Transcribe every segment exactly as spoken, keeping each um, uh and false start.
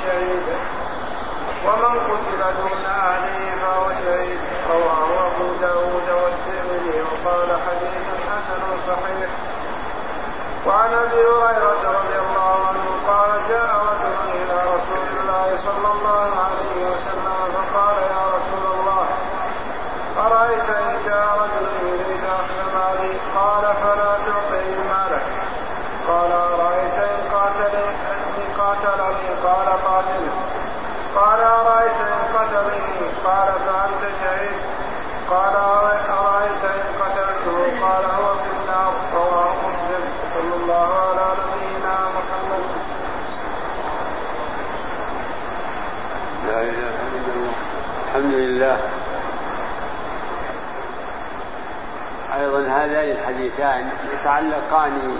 شهيد ومن قتل دون أهله فهو شهيد. رواه أبو داود والترمذي وقال حديث حسن صحيح. وعن أبي هريرة رضي الله عنه قال جاء رجل إلى رسول الله صلى الله عليه وسلم فقال يا رسول الله أرأيت إن جاء رجل يريد أخذ مالي قال فلا تعطيه مالك. قال أرأيت إن قاتلني قال قاتله. قال أرأيت إن قتلني قال فأنت شهيد. قال أرأيت إن قتلته قال هو في النار. رواه مسلم. صلى الله على نبينا محمد. لا إله إلا الله. الحمد لله. أيضا هذان الحديثان يتعلقان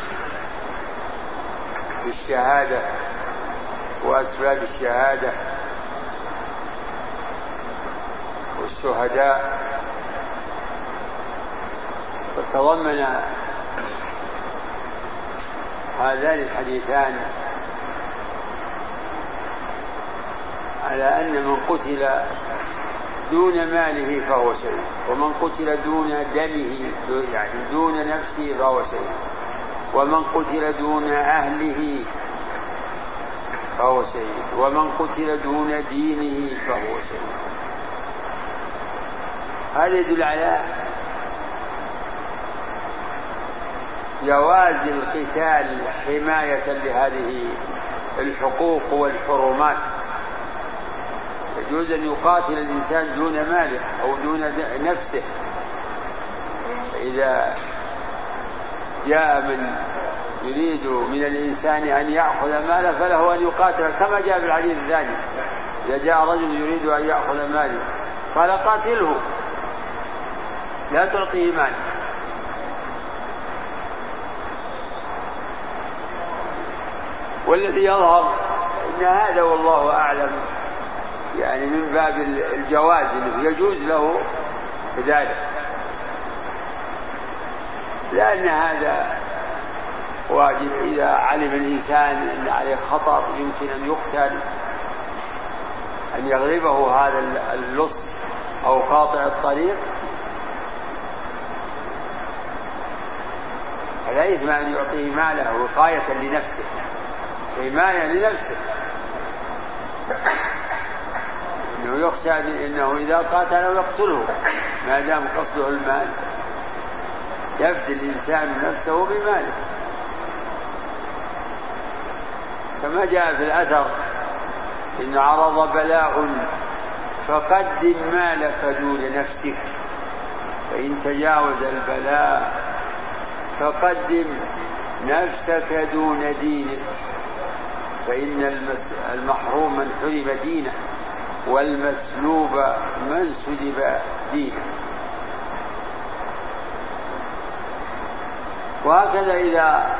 بالشهادة وأسباب الشهادة والشهداء. تضمن هذان الحديثان على أن من قتل دون ماله فهو شهيد، ومن قتل دون دمه يعني دون نفسه فهو شهيد، ومن قتل دون أهله فهو شهيد، ومن قتل دون دينه فهو شهيد. هذا يدل على جواز القتال حماية لهذه الحقوق والحرمات. يجوز أن يقاتل الإنسان دون ماله أو دون نفسه. إذا جاء من يريد من الإنسان أن يأخذ ماله فله أن يقاتل، كما جاء في الحديث الثاني إذا جاء رجل يريد أن يأخذ ماله قال قاتله لا تعطيه مال. والذي يظهر أن هذا والله أعلم يعني من باب الجواز يجوز له ذلك، لأن هذا واجب. إذا علم الإنسان أن عليه خطر يمكن أن يقتل، أن يغلبه هذا اللص أو قاطع الطريق، فلا إثم أن يعطيه ماله وقاية لنفسه، حماية لنفسه، إنه يخشى إنه إذا قاتله يقتله ما دام قصده المال، يفدي الإنسان نفسه بماله. كما جاء في الأثر إن عرض بلاء فقدم مالك دون نفسك، فإن تجاوز البلاء فقدم نفسك دون دينك، فإن المحروم من حرم دينه والمسلوب من سلب دينه. وهكذا إذا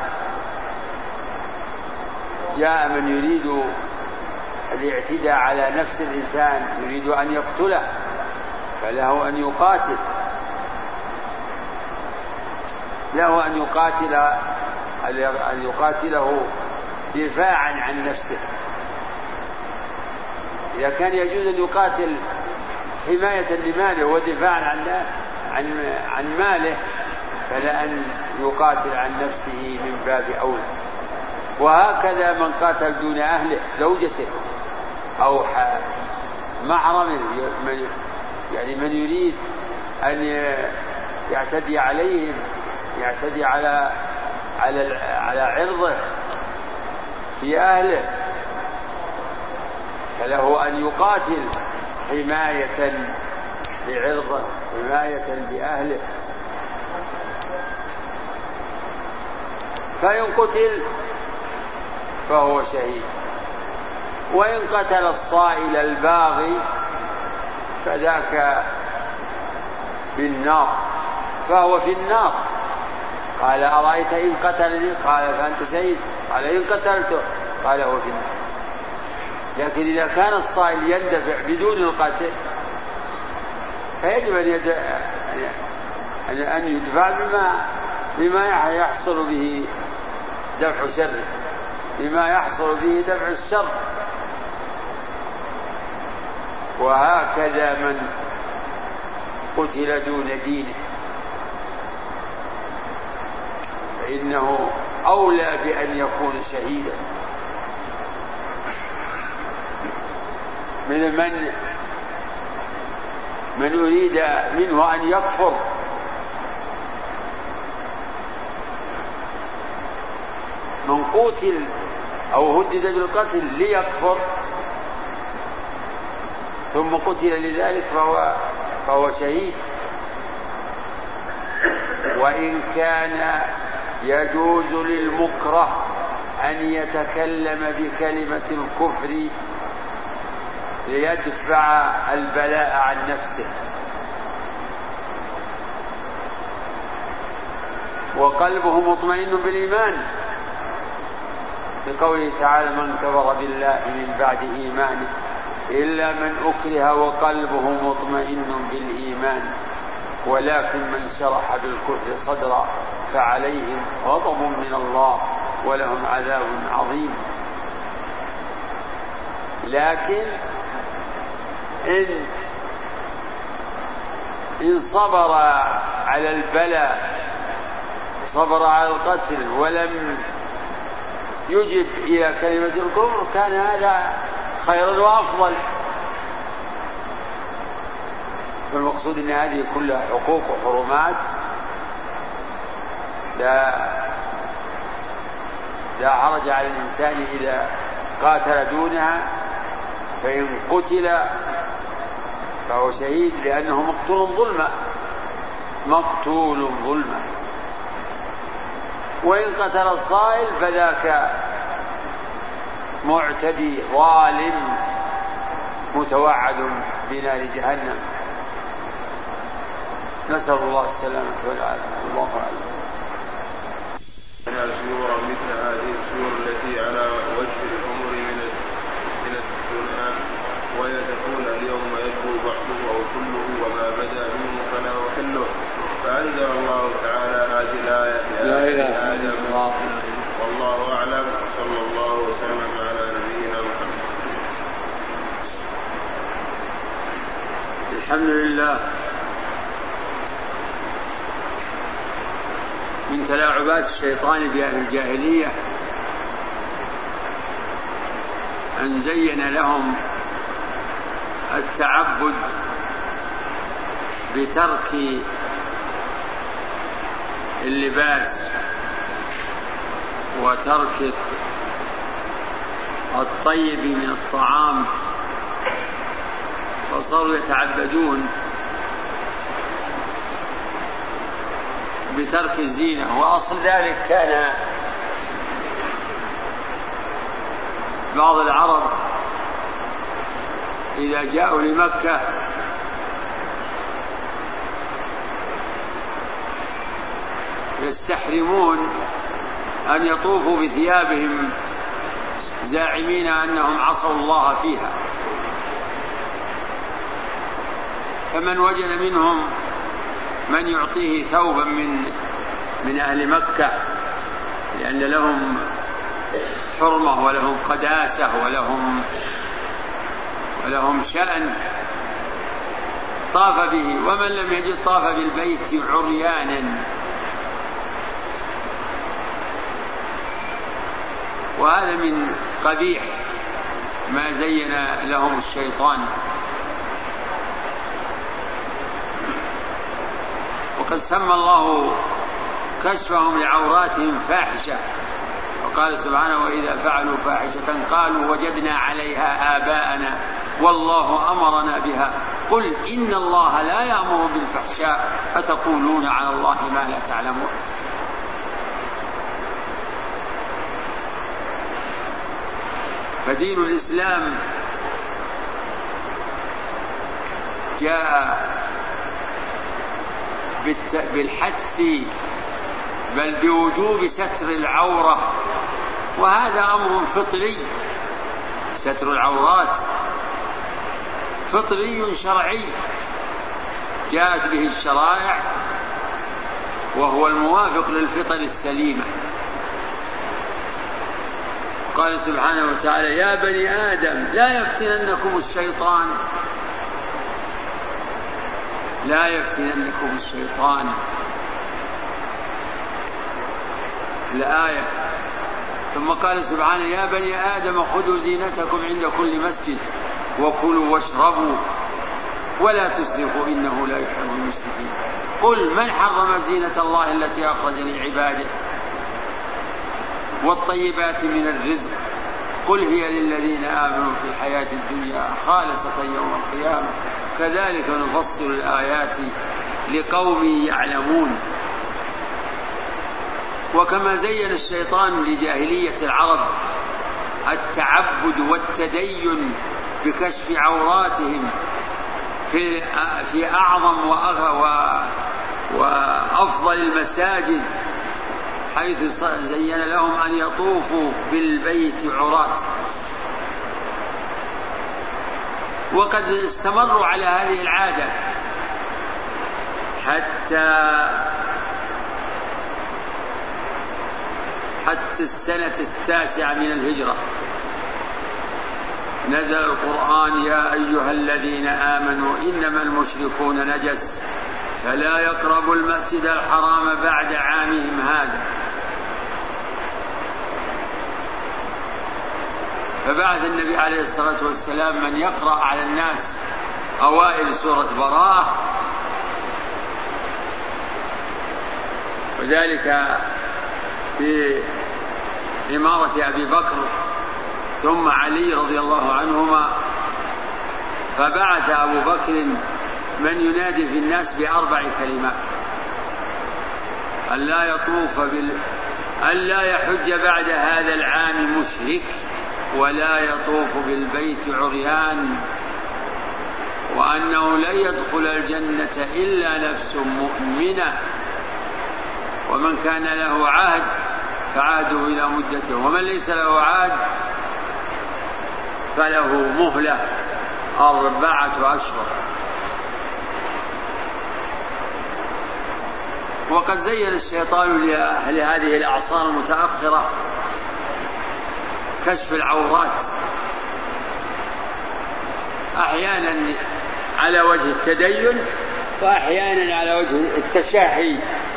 جاء من يريد الاعتداء على نفس الإنسان يريد أن يقتله فله أن يقاتل، له أن يقاتل أن يقاتله دفاعا عن نفسه. إذا كان يجوز أن يقاتل حماية لماله ودفاعا عن عن عن ماله فلا أن يقاتل عن نفسه من باب أولى. وهكذا من قاتل دون أهله زوجته أو محرمه، يعني من يريد أن يعتدي عليهم، يعتدي على على على عرضه في أهله، فله أن يقاتل حماية لعرضه، حماية لأهله. فإن قتل فهو شهيد، وإن قتل الصائل الباغي فذاك بالنار، فهو في النار. قال أرأيت إن قتلني قال فأنت شهيد. قال إن قتلته قال هو في النار. لكن إذا كان الصائل يندفع بدون القتل فيجب أن يدفع أن يدفع بما بما يحصل به دفع شره، بما يحصل به دفع الشر. وهكذا من قتل دون دينه فإنه أولى بأن يكون شهيدا من من من أريد منه أن يكفر من قتل أو هدد بالقتل ليكفر ثم قتل لذلك فهو, فهو شهيد. وإن كان يجوز للمكره أن يتكلم بكلمة الكفر ليدفع البلاء عن نفسه، وقلبه مطمئن بالإيمان بقوله تعالى من كفر بالله من بعد إيمانه إلا من أكره وقلبه مطمئن بالإيمان ولكن من شرح بالكفر صدرا فعليهم غضب من الله ولهم عذاب عظيم. لكن إن إن صبر على البلاء صبر على القتل ولم يجب إلى كلمة الكفر كان هذا خيرا وأفضل. فالمقصود أن هذه كلها حقوق وحرمات لا لا حرج على الإنسان إذا قاتل دونها، فإن قتل فهو شهيد لأنه مقتول ظلما مقتول ظلما وإن قتل الصائل فذاك معتدي ظالم متوعد بنار جهنم، نسأل الله السلامة والعافية. الله أعلم. سورة مثل هذه السور التي على وجه الأمر من من الدنيا وهي تكون اليوم يبدو بعضه أو كله وما بدا منه فلا يحله، فأنزل الله تعالى هذه الآية لا إله إلا الله والله أعلم. صلى الله وسلم على نبينا محمد. الحمد لله. من تلاعبات الشيطان بأهل الجاهلية أن زين لهم التعبد بترك اللباس وترك الطيب من الطعام، فصاروا يتعبدون بترك الزينة. وأصل ذلك كان بعض العرب إذا جاءوا لمكة يستحرمون أن يطوفوا بثيابهم زاعمين أنهم عصوا الله فيها، فمن وجد منهم من يعطيه ثوبا من من أهل مكة لأن لهم حرمة ولهم قداسة ولهم ولهم شأن طاف به، ومن لم يجد طاف بالبيت عريانا. وهذا من قبيح ما زين لهم الشيطان. وقد سمى الله كشفهم لعوراتهم فاحشة، وقال سبحانه وإذا فعلوا فاحشة قالوا وجدنا عليها آباءنا والله أمرنا بها قل إن الله لا يأمر بالفحشاء أتقولون على الله ما لا تعلمون. فدين الإسلام جاء بالحث بل بوجوب ستر العورة، وهذا أمر فطري. ستر العورات فطري شرعي جاءت به الشرائع وهو الموافق للفطر السليمة. قال سبحانه وتعالى يا بني آدم لا يفتننكم الشيطان لا يفتننكم الشيطان. الآية. ثم قال سبحانه يا بني آدم خذوا زينتكم عند كل مسجد وكلوا واشربوا ولا تسرفوا إنه لا يحب المسرفين. قل من حرم زينة الله التي أخرج لعباده والطيبات من الرزق قل هي للذين آمنوا في الحياة الدنيا خالصة يوم القيامة كذلك نفصل الآيات لقوم يعلمون. وكما زين الشيطان لجاهلية العرب التعبد والتدين بكشف عوراتهم في في أعظم وأفضل المساجد حيث زين لهم أن يطوفوا بالبيت عراة، وقد استمروا على هذه العادة حتى حتى السنة التاسعة من الهجرة نزل القرآن يا أيها الذين آمنوا إنما المشركون نجس فلا يقربوا المسجد الحرام بعد عامهم هذا. فبعث النبي عليه الصلاة والسلام من يقرأ على الناس أوائل سورة براءة، وذلك في إمارة أبي بكر ثم علي رضي الله عنهما. فبعث أبو بكر من ينادي في الناس بأربع كلمات: ألا يطوف بال ألا يحج بعد هذا العام مشرك ولا يطوف بالبيت عريان وأنه لن يدخل الجنة إلا نفس مؤمنة ومن كان له عهد فعهده إلى مدته ومن ليس له عهد فله مهلة أربعة أشهر. وقد زين الشيطان لهذه الأعصار المتأخرة كشف العورات أحيانا على وجه التدين وأحيانا على وجه التشهي،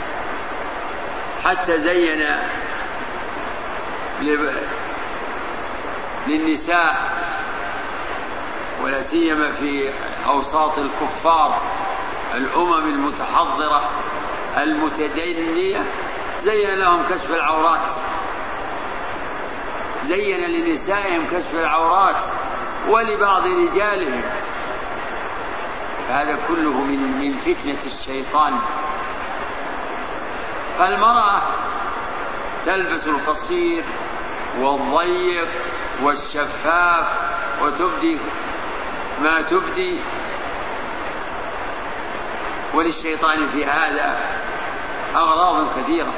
حتى زين للنساء ولا سيما في أوساط الكفار الأمم المتحضرة المتدينية زين لهم كشف العورات، زين لنسائهم كشف العورات ولبعض رجالهم. هذا كله من من فتنة الشيطان. فالمرأة تلبس القصير والضيق والشفاف وتبدي ما تبدي، وللشيطان في هذا أغراض كثيرة: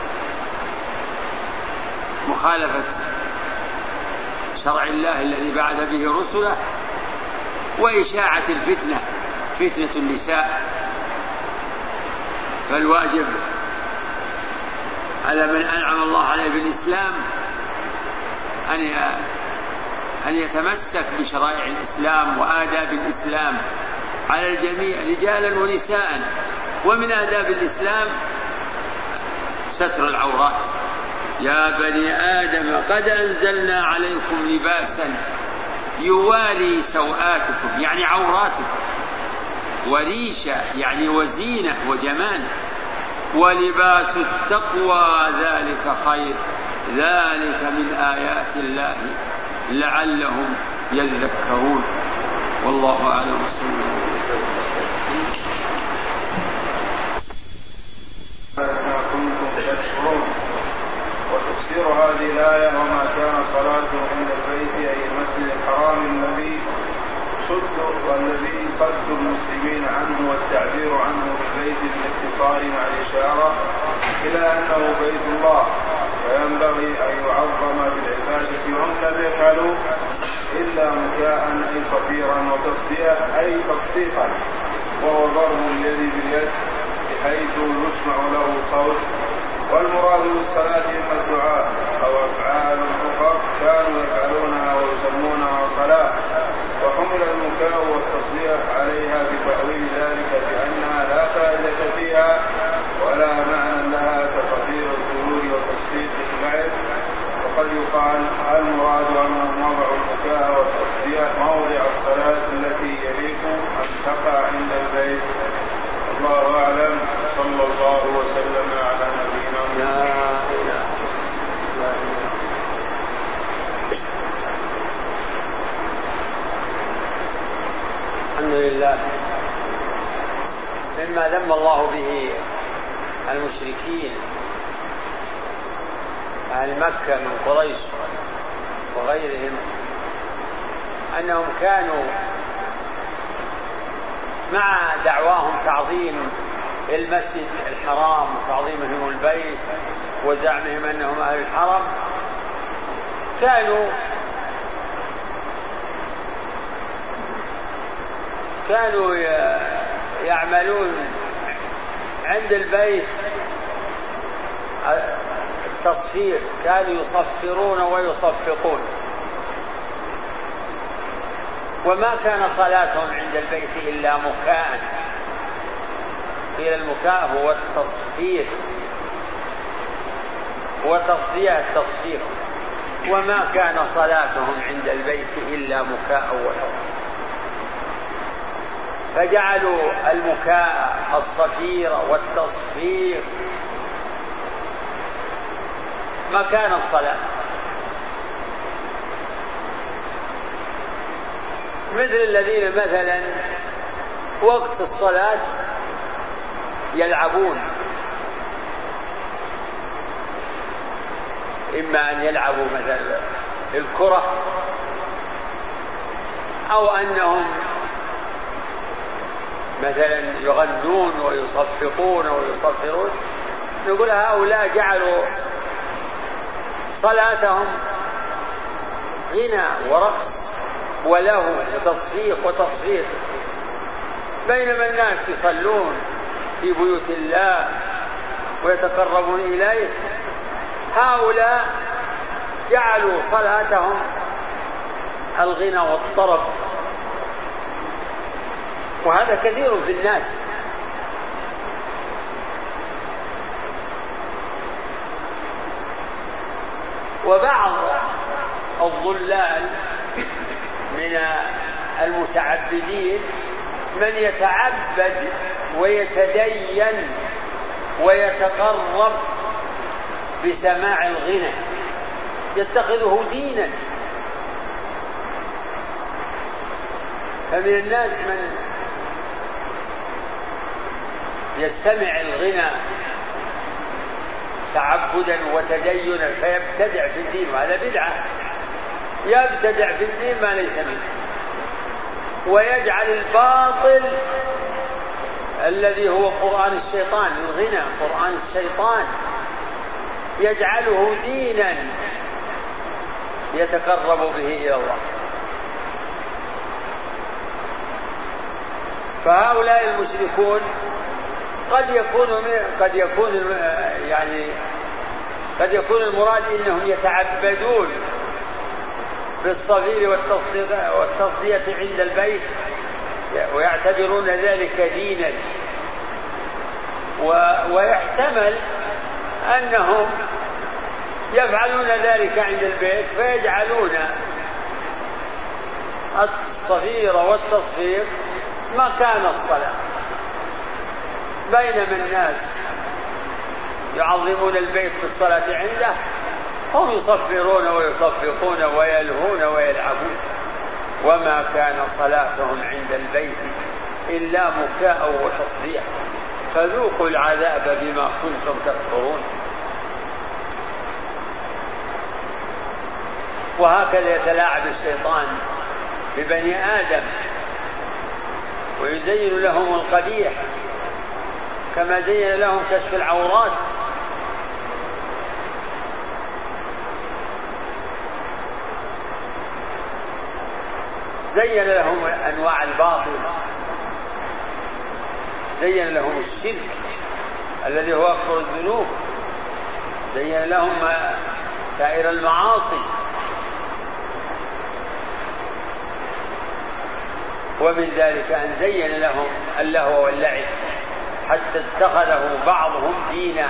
مخالفة شرع الله الذي بعث به رسله، وإشاعة الفتنة فتنة النساء. فالواجب على من أنعم الله عليه بالإسلام أن أن يتمسك بشرائع الإسلام وآداب الإسلام على الجميع رجالا ونساء. ومن آداب الإسلام ستر العورات. يا بني آدم قد أنزلنا عليكم لباسا يواري سوآتكم يعني عوراتكم، وريشة يعني وزينة وجمال، ولباس التقوى ذلك خير ذلك من آيات الله لعلهم يذكرون. والله أعلم. وتفسير هذه الآية وما كان صلاته عند البيت أي المسجد الحرام الذي صد والذي صد المسلمين عنه والتعبير عنه بالبيت بالاختصار مع الإشارة إلى أنه بيت الله فينبغي أن يعظم بالعبادة وهم لم يفعلوا إلا مكاء أي صفيرا وتصديقا أي تصديقا وهو ضرب اليد باليد بحيث يسمع له صوت. والمراد بالصلاة إما الدعاء أو أفعال أخرى كانوا يفعلونها ويسمونها صلاة، وحمل المكاء والتصديق عليها بتأويل ذلك بأن الله مما ذم الله به المشركين أهل مكة من قريش وغيرهم أنهم كانوا مع دعواهم تعظيم المسجد الحرام وتعظيمهم البيت وزعمهم أنهم أهل الحرم كانوا كانوا يعملون عند البيت التصفير، كانوا يصفرون ويصفقون، وما كان صلاتهم عند البيت إلا مكاء. قيل المكاء هو التصفير وتصدية التصفير، وما كان صلاتهم عند البيت إلا مكاء وتصفير، فجعلوا المكاء الصفير والتصفير مكان الصلاة، مثل الذين مثلا وقت الصلاة يلعبون، إما أن يلعبوا مثلا الكرة أو أنهم مثلا يغنون ويصفقون ويصفرون. نقول هؤلاء جعلوا صلاتهم غنى ورقص وله وتصفيق وتصفيق، بينما الناس يصلون في بيوت الله ويتقربون إليه، هؤلاء جعلوا صلاتهم الغنى والطرب، وهذا كثير في الناس. وبعض الضلال من المتعبدين من يتعبد ويتدين ويتقرب بسماع الغنى، يتخذه دينا. فمن الناس من يستمع الغنى تعبدا وتدينا فيبتدع في الدين، وهذا بدعة، يبتدع في الدين ما ليس منه، ويجعل الباطل الذي هو قرآن الشيطان، الغنى قرآن الشيطان، يجعله دينا يتقرب به إلى الله. فهؤلاء المشركون قد يكون قد يكون يعني قد يكون المراد انهم يتعبدون بالصفير والتصدية عند البيت ويعتبرون ذلك دينا، ويحتمل انهم يفعلون ذلك عند البيت فيجعلون الصفير والتصفير مكان الصلاة، بينما الناس يعظمون البيت بالصلاة عنده هم يصفرون ويصفقون ويلهون ويلعبون، وما كان صلاتهم عند البيت إلا مكاء وتصديع، فذوقوا العذاب بما كنتم تكفرون. وهكذا يتلاعب الشيطان ببني آدم ويزين لهم القبيح كما زين لهم كشف العورات، زين لهم أنواع الباطل، زين لهم الشرك الذي هو أكبر الذنوب، زين لهم سائر المعاصي، ومن ذلك أن زين لهم اللهو واللعب حتى اتخذه بعضهم دينا،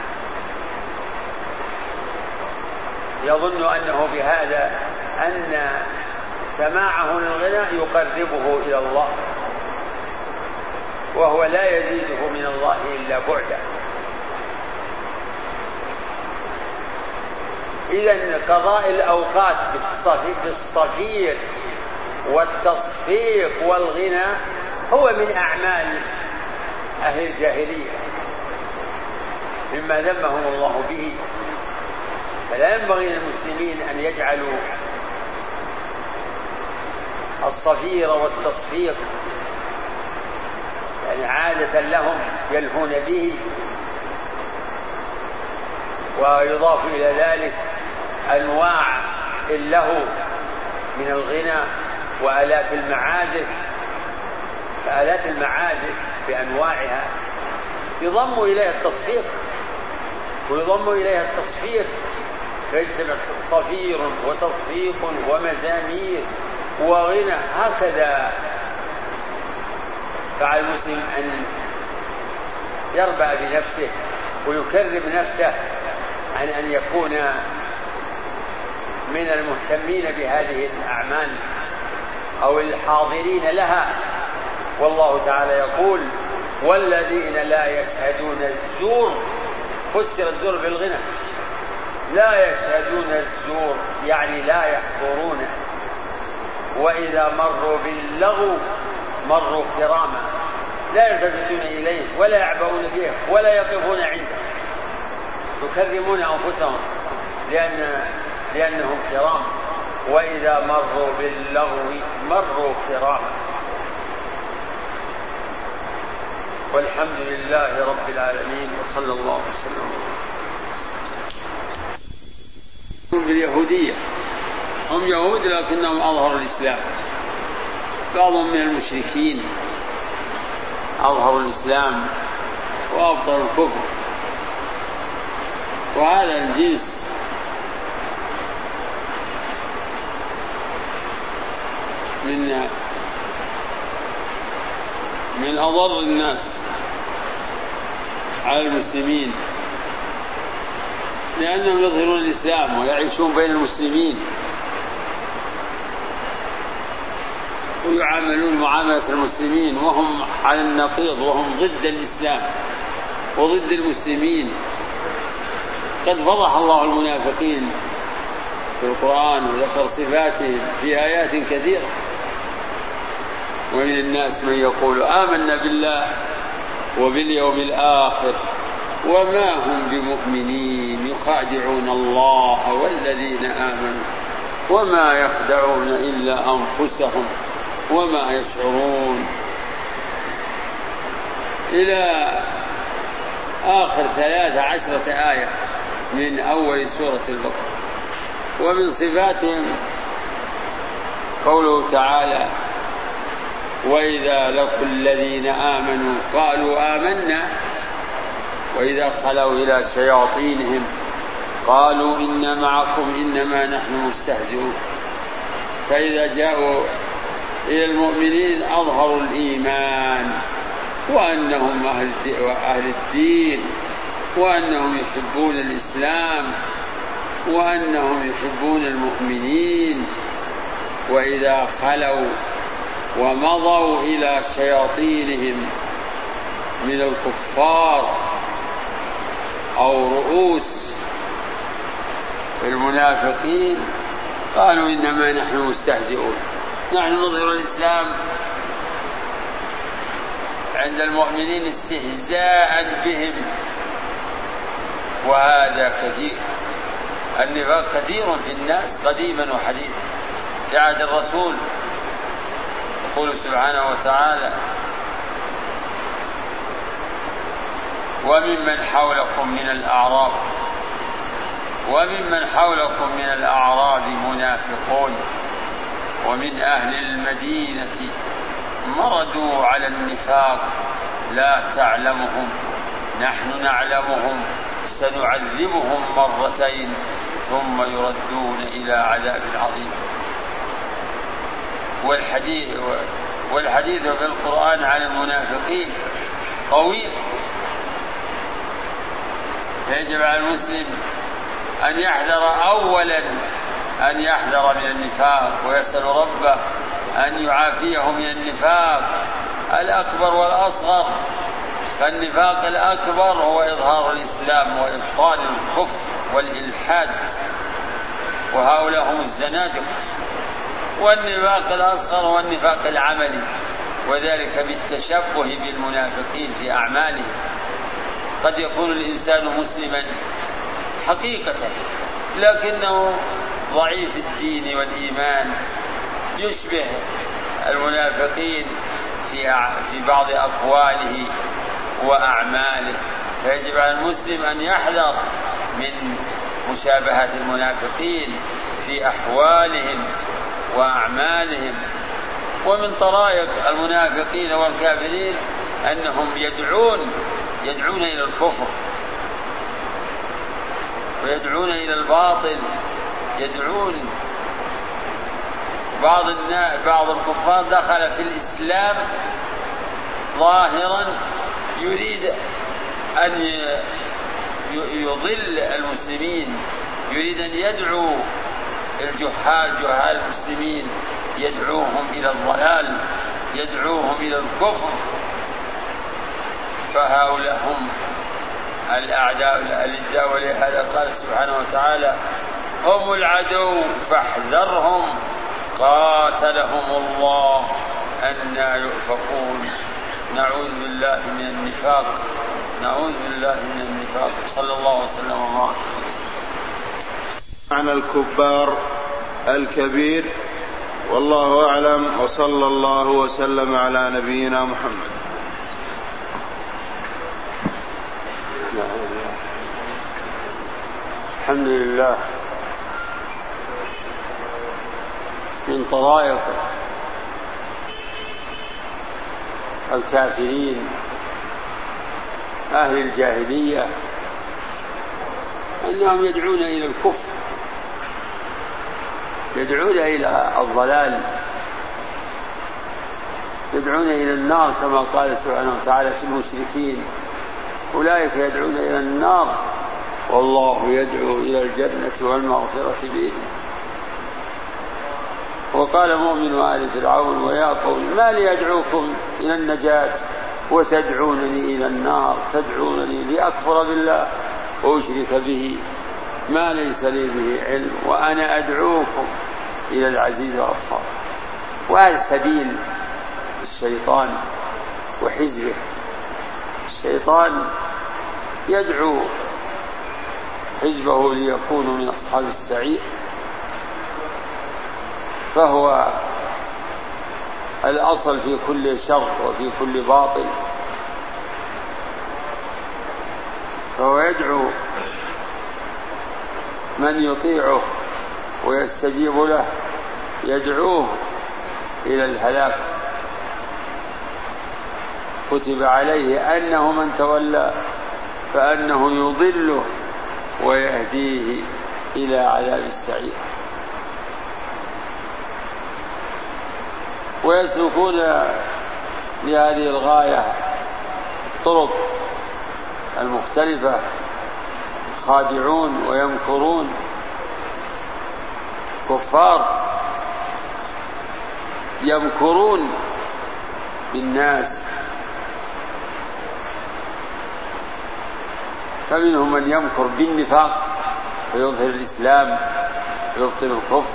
يظن أنه بهذا أن سماعه للغنى يقربه إلى الله، وهو لا يزيده من الله إلا بعدا. إذن قضاء الأوقات بالصفير والتصفيق والغنى هو من أعمال أهل الجاهلية مما ذمهم الله به. فلا ينبغي للمسلمين أن يجعلوا الصفير والتصفيق يعني عادة لهم يلهون به، ويضاف إلى ذلك أنواع له من الغنى وآلات المعازف. فآلات المعازف بأنواعها يضم إليها التصفيق ويضم إليها التصفير، فيجتمع صفير وتصفيق ومزامير وغنى هكذا. فعلى المسلم أن يربع بنفسه ويكرم نفسه عن أن يكون من المهتمين بهذه الأعمال أو الحاضرين لها. والله تعالى يقول: والذين لا يشهدون الزور. فسر الزور بالغنى، لا يشهدون الزور يعني لا يحضرونه، وإذا مروا باللغو مروا كراما، لا يلتفتون إليه ولا يعبؤون به ولا يقفون عنده، يكرمون أنفسهم لأن لأنهم كرام. وإذا مروا باللغو مروا كراما. والحمد لله رب العالمين، وصلى الله وسلم. باليهودية هم يهود لكنهم أظهروا الإسلام. بعضهم من المشركين أظهروا الإسلام وأبطلوا الكفر، وهذا الجنس من من أضر الناس على المسلمين، لأنهم يظهرون الإسلام ويعيشون بين المسلمين ويعاملون معاملة المسلمين وهم على النقيض، وهم ضد الإسلام وضد المسلمين. قد فضح الله المنافقين في القرآن وذكر صفاتهم في آيات كثيرة. ومن الناس من يقول آمنا بالله وباليوم الآخر وما هم بمؤمنين يخادعون الله والذين آمنوا وما يخدعون إلا أنفسهم وما يشعرون، إلى آخر ثلاث عشرة آية من أول سورة البقرة. ومن صفاتهم قوله تعالى: وإذا لقوا الذين آمنوا قالوا آمنا وإذا خلوا إلى شياطينهم قالوا إنا معكم إنما نحن مستهزئون. فإذا جاءوا إلى المؤمنين أظهروا الإيمان وأنهم أهل الدين وأنهم يحبون الإسلام وأنهم يحبون المؤمنين. وإذا خلوا ومضوا إلى شياطينهم من الكفار أو رؤوس المنافقين قالوا إنما نحن مستهزئون. نحن نظهر الإسلام عند المؤمنين استهزاء بهم، وهذا كثير. النفاق كثير في الناس قديما وحديثا. في عهد الرسول يقول سبحانه وتعالى: وممن حولكم من الأعراب وممن حولكم من الأعراب منافقون ومن أهل المدينة مردوا على النفاق لا تعلمهم نحن نعلمهم سنعذبهم مرتين ثم يردون إلى عذاب عظيم. والحديث والحديث في القرآن عن المنافقين طويل، فيجب على المسلم أن يحذر أولا أن يحذر من النفاق ويسأل ربه أن يعافيه من النفاق الأكبر والأصغر. فالنفاق الأكبر هو إظهار الإسلام وإبطال الكفر والإلحاد، وهؤلاء هم الزنادقة. والنفاق الأصغر هو النفاق العملي وذلك بالتشبه بالمنافقين في أعمالهم. قد يكون الإنسان مسلما حقيقة لكنه ضعيف الدين والإيمان، يشبه المنافقين في بعض أقواله وأعماله، فيجب على المسلم أن يحذر من مشابهة المنافقين في أحوالهم وأعمالهم. ومن طرائق المنافقين والكافرين أنهم يدعون يدعون إلى الكفر ويدعون إلى الباطل. يدعون بعض بعض الكفار دخل في الإسلام ظاهرا يريد أن يضل المسلمين، يريد أن يدعو الجهال جهال المسلمين، يدعوهم إلى الضلال، يدعوهم إلى الكفر. فهؤلاء هم الأعداء الألداء، ولهذا قال سبحانه وتعالى: هم العدو فاحذرهم قاتلهم الله أنى يؤفكون. نعوذ بالله من النفاق، نعوذ بالله من النفاق. صلى الله وسلم وبارك. معنى الكبار الكبير، والله أعلم، وصلى الله وسلم على نبينا محمد. الحمد لله. من طرائق الكافرين أهل الجاهلية أنهم يدعون إلى الكفر، يدعون إلى الضلال، يدعون إلى النار، كما قال سبحانه وتعالى في المشركين: أولئك يدعون إلى النار والله يدعو إلى الجنة والمغفرة بإذنه. وقال مؤمن آل فرعون: ويا قوم ما لي أدعوكم إلى النجاة وتدعونني إلى النار، تدعونني لأكفر بالله وأشرك به ما ليس لي به علم وأنا أدعوكم إلى العزيز الغفار. وهذا سبيل الشيطان وحزبه. الشيطان يدعو حزبه ليكونوا من أصحاب السعير، فهو الأصل في كل شر وفي كل باطل، فهو يدعو من يطيعه ويستجيب له، يدعوه إلى الهلاك. كتب عليه أنه من تولى فأنه يضله ويهديه إلى عذاب السعير. ويسلكون لهذه الغاية الطرق المختلفة، خادعون ويمكرون. كفار يمكرون بالناس، فمنهم من يمكر بالنفاق ويظهر الإسلام ويبطل الكفر،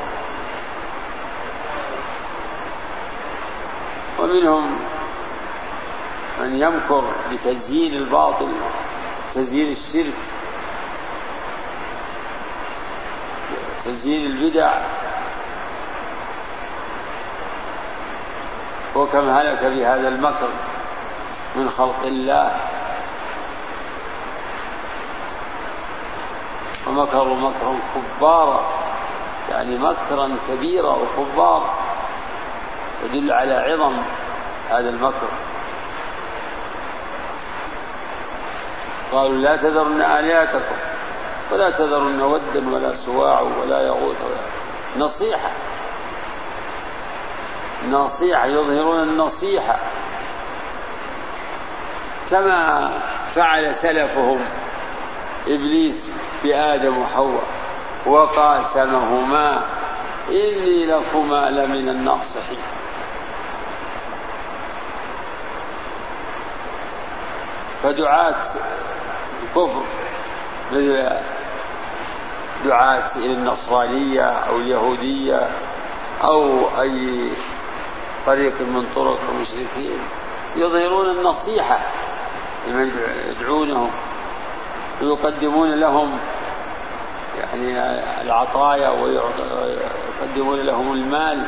ومنهم من يمكر بتزيين الباطل، تزيين الشرك، تزيين البدع. وكم هلك بهذا المكر من خلق الله، ومكروا مكرا كبارا، يعني مكرا كبيرا وكبارا، يدل على عظم هذا المكر. قالوا: لا تذرن آلهتكم ولا تذرن ودا ولا سواع ولا يغوث ولا. نصيحة نصيحة، يظهرون النصيحة كما فعل سلفهم إبليس بآدم وحواء: وقاسمهما إني لكما لمن الناصحين. فدعاة الكفر مثل دعاة إلى النصرانية أو اليهودية أو أي طريق من طرق المشركين يظهرون النصيحة لمن يدعونهم ويقدمون لهم يعني العطايا ويقدمون لهم المال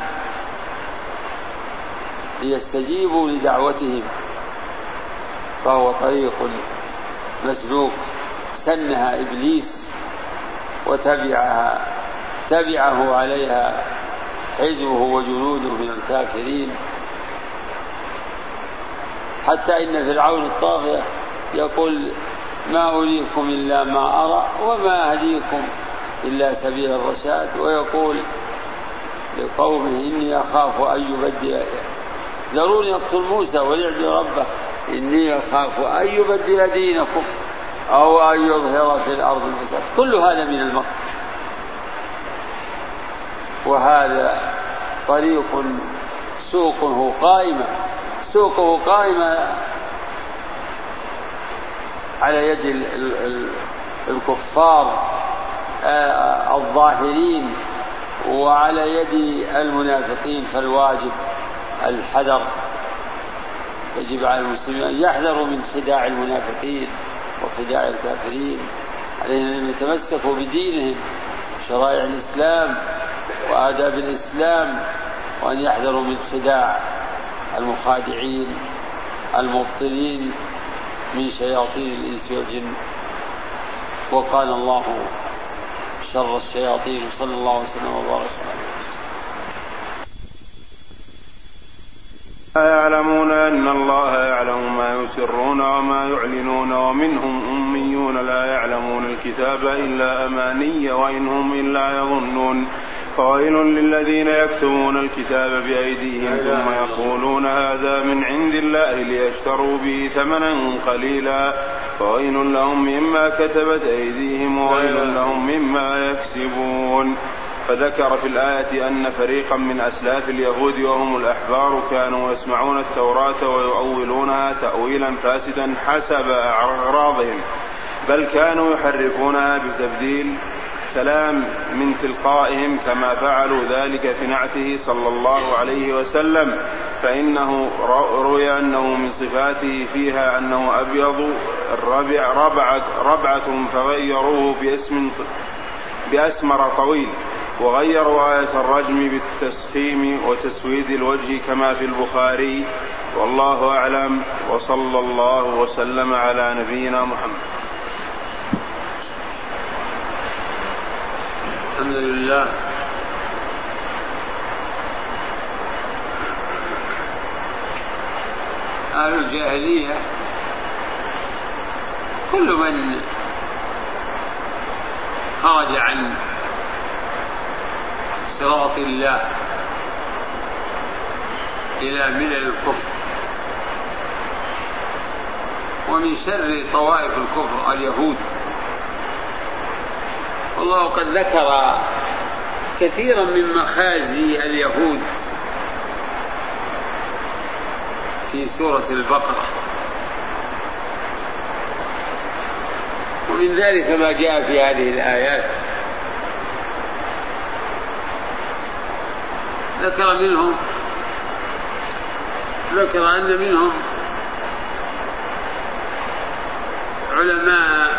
ليستجيبوا لدعوتهم، فهو طريق مسلوك سنها إبليس وتبعها تبعه عليها حزبه وجنوده من الكافرين، حتى إن فرعون الطاغية يقول ما أريكم إلا ما أرى وما أهديكم إلا سبيل الرشاد، ويقول لقومه إني أخاف أن يبدل ذروني أقتل موسى وليعبد ربه إني أخاف أن يبدل دينكم أو أن يظهر في الأرض الفساد. كل هذا من المكر، وهذا طريق سوقه قائمة سوقه قائمة على يد الكفار الظاهرين وعلى يد المنافقين، فالواجب الحذر. يجب على المسلمين أن يحذروا من خداع المنافقين وخداع الكافرين، عليهم أن يتمسكوا بدينهم شرائع الإسلام وآداب الإسلام، وأن يحذروا من خداع المخادعين المبطلين من شياطين الإنس والجن. وقال الله شر الشياطين، صلى الله وسلم وبارك عليه. يعلمون أن الله يعلم ما يسرون وما يعلنون، ومنهم أميون لا يعلمون الكتاب إلا أماني وإن هم إلا يظنون. فويل للذين يكتبون الكتاب بأيديهم ثم يقولون هذا من عند الله ليشتروا به ثمنا قليلا، فويل لهم مما كتبت أيديهم وويل لهم مما يكسبون. فذكر في الآية أن فريقا من أسلاف اليهود وهم الأحبار كانوا يسمعون التوراة ويؤولونها تأويلا فاسدا حسب أغراضهم، بل كانوا يحرفونها بتبديل كلام من تلقائهم كما فعلوا ذلك في نعته صلى الله عليه وسلم، فإنه روي أنه من صفاته فيها أنه أبيض الربع ربعة, ربعة فغيروه باسم بأسمر طويل، وغيروا آية الرجم بالتسخيم وتسويد الوجه كما في البخاري. والله أعلم، وصلى الله وسلم على نبينا محمد. الحمد لله. أهل الجاهلية كل من خرج عن صراط الله إلى ملل الكفر، ومن شر طوائف الكفر اليهود. والله قد ذكر كثيرا من مخازي اليهود في سورة البقرة، ومن ذلك ما جاء في هذه الآيات. ذكر منهم ذكر أن منهم علماء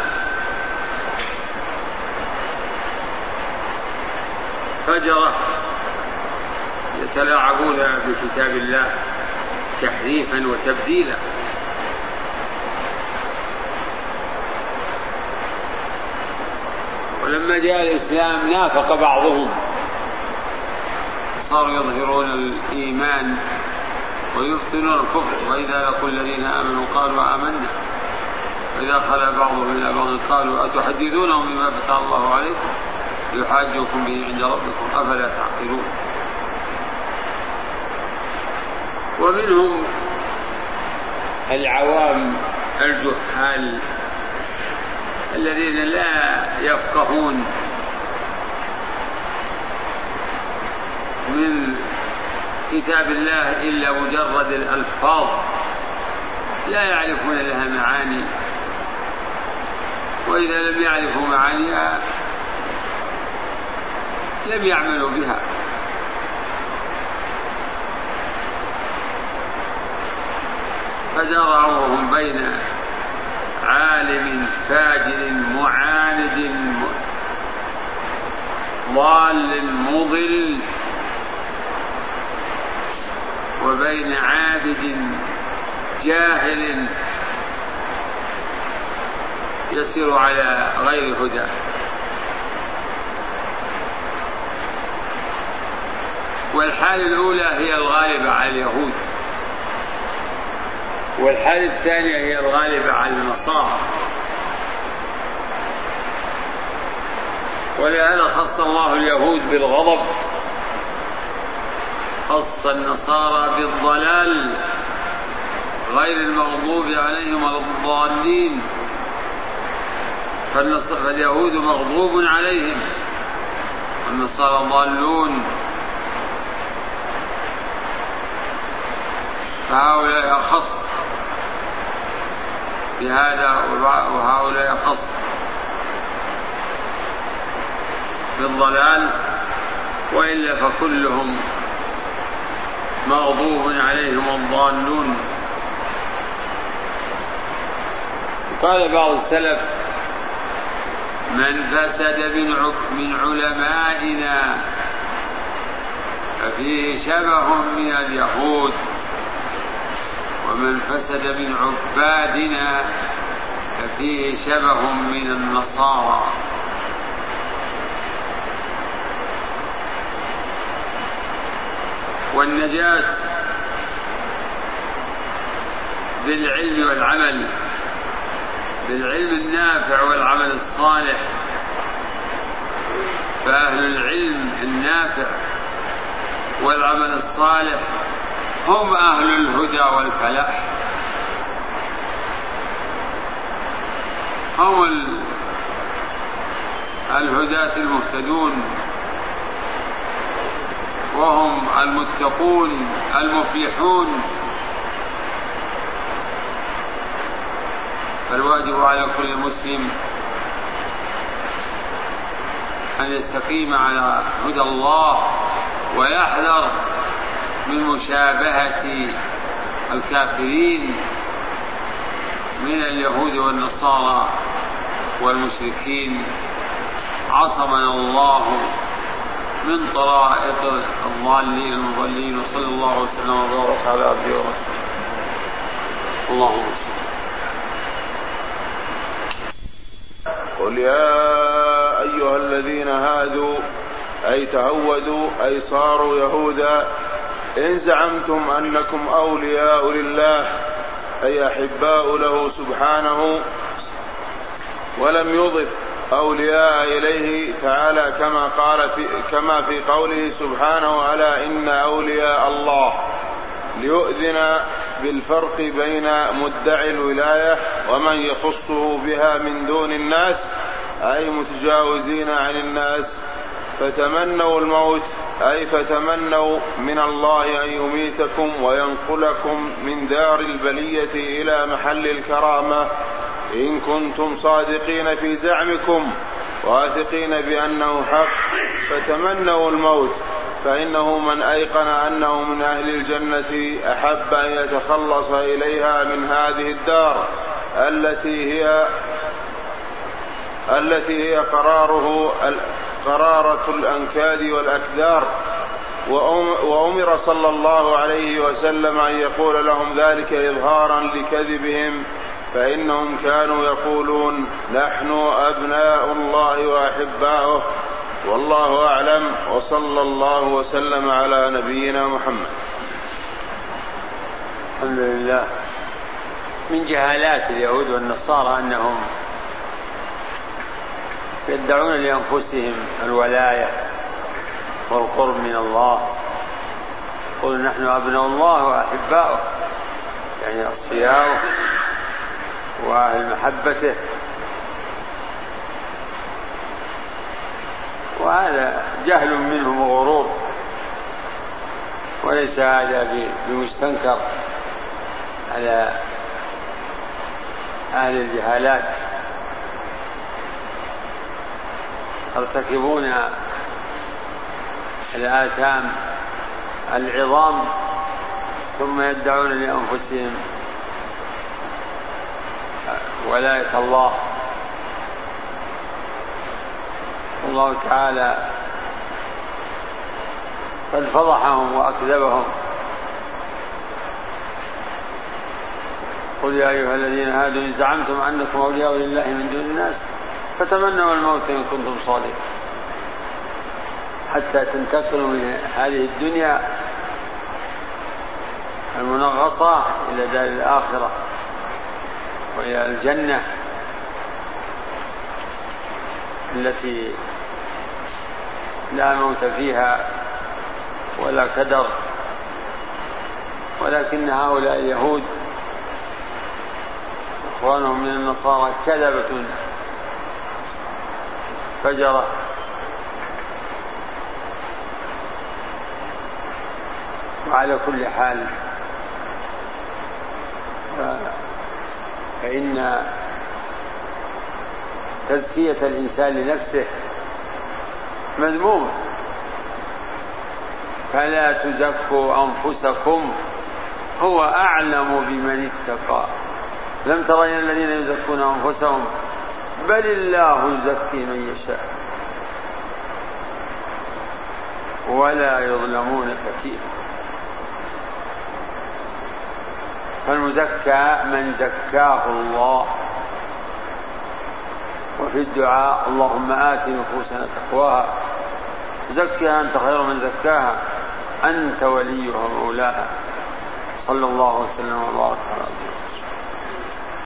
فجرة يتلاعبون بكتاب الله تحريفا وتبديلا، ولما جاء الإسلام نافق بعضهم، صاروا يظهرون الإيمان ويبطلون الكفر، وإذا لقوا الذين آمنوا قالوا آمنا وإذا خلا بعضهم إلى بعض قالوا أتحدثونهم بما فتح الله عليكم ليحاجوكم به عند ربكم أفلا تعقلون. ومنهم العوام الجهال الذين لا يفقهون من كتاب الله إلا مجرد الألفاظ، لا يعرفون لها معاني، وإذا لم يعرفوا معانيها لم يعملوا بها. فدار أمرهم بين عالم فاجر معاند ضال مضل وبين عابد جاهل يسير على غير هدى. والحالة الأولى هي الغالبة على اليهود، والحالة الثانية هي الغالبة على النصارى. ولهذا خص الله اليهود بالغضب، خص النصارى بالضلال غير المغضوب عليهم ولا الضالين. فاليهود مغضوب عليهم والنصارى ضالون، فهؤلاء أخص بهذا وهؤلاء أخص بالضلال، وإلا فكلهم مغضوب عليهم الضالون. قال بعض السلف: من فسد من علمائنا ففيه شبه من اليهود، ومن فسد من عبادنا ففيه شبه من النصارى. والنجاة بالعلم والعمل، بالعلم النافع والعمل الصالح. فأهل العلم النافع والعمل الصالح هم أهل الهدى والفلاح، هم الهداة المهتدون، وهم المتقون المفلحون. فالواجب على كل مسلم أن يستقيم على هدى الله ويحذر من مشابهة الكافرين من اليهود والنصارى والمشركين. عصمنا الله من طرائق الضالين المضلين. وصلى الله وسلم وبارك على عبده ورسوله. اللهم صل. قل يا أيها الذين هادوا أي تهودوا أي صاروا يهودا إن زعمتم أنكم أولياء لله أي أحباء له سبحانه، ولم يضف أولياء إليه تعالى كما قال في كما في قوله سبحانه: ألا إن أولياء الله، ليؤذن بالفرق بين مدعي الولاية ومن يخصه بها من دون الناس، أي متجاوزين عن الناس. فتمنوا الموت أي فتمنوا من الله أن يميتكم وينقلكم من دار البلية إلى محل الكرامة إن كنتم صادقين في زعمكم واثقين بأنه حق. فتمنوا الموت، فإنه من أيقن أنه من أهل الجنة أحب أن يتخلص إليها من هذه الدار التي هي التي هي قراره قرارة الأنكاد والأكدار. وأمر صلى الله عليه وسلم أن يقول لهم ذلك إظهارا لكذبهم، فإنهم كانوا يقولون: نحن أبناء الله وأحباؤه. والله أعلم، وصلى الله وسلم على نبينا محمد. الحمد لله. من جهالات اليهود والنصارى أنهم يدعون لأنفسهم الولاية والقرب من الله. قل نحن أبناء الله وأحباؤه، يعني أصفياؤه وأهل محبته. وهذا جهل منهم وغرور، وليس هذا بمستنكر على أهل الجهالات. يرتكبون الآثام العظام ثم يدعون لأنفسهم ولاية الله. الله تعالى قد فضحهم وأكذبهم. قل يا أيها الذين هادوا إن زعمتم أنكم أولياء لله من دون الناس فتمنوا الموت إن كنتم صادقين حتى تنتقلوا من هذه الدنيا المنغصة إلى دار الآخرة وإلى الجنة التي لا موت فيها ولا كدر. ولكن هؤلاء اليهود إخوانهم من النصارى كذبة فجرة. وعلى كل حال فإن تزكية الإنسان لنفسه مذموم. فلا تزكوا أنفسكم هو أعلم بمن اتقى. لم تر إلى الذين يزكون أنفسهم بل الله يزكي من يشاء ولا يظلمون فتيلا. فالمزكى من زكاه الله. وفي الدعاء اللهم آت نفوسنا تقواها زكها أنت خير من زكاها أنت وليها ومولاها. صلى الله وسلم وبارك على